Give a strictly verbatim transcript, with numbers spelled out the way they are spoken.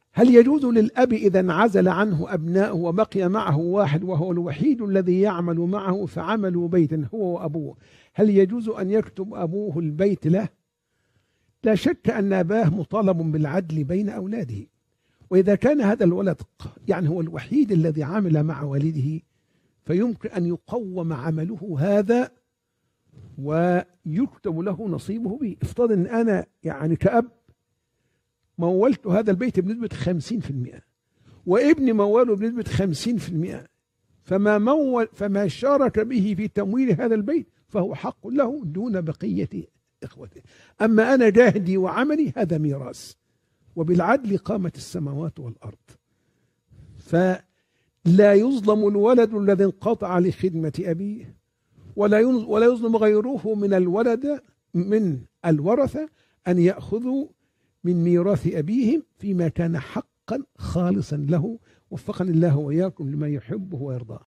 هل يجوز للأب إذا انعزل عنه أبناؤه وبقي معه واحد وهو الوحيد الذي يعمل معه فعملوا بيتا هو وأبوه، هل يجوز أن يكتب أبوه البيت له؟ لا شك أن أباه مطالب بالعدل بين أولاده، وإذا كان هذا الولد يعني هو الوحيد الذي عمل مع والده فيمكن أن يقوم عمله هذا ويكتب له نصيبه به. افترض أن أنا يعني كأب مولت هذا البيت بنسبة خمسين في المئة وابني موله بنسبة خمسين في المئة، فما مول فما شارك به في تمويل هذا البيت فهو حق له دون بقية إخوته. أما أنا جهدي وعملي هذا ميراث، وبالعدل قامت السماوات والأرض. فلا يظلم الولد الذي انقطع لخدمة أبيه، ولا ولا يظلم غيره من الولد من الورثة أن يأخذوا من ميراث أبيهم فيما كان حقا خالصا له. وفقني الله وإياكم لما يحبه ويرضاه.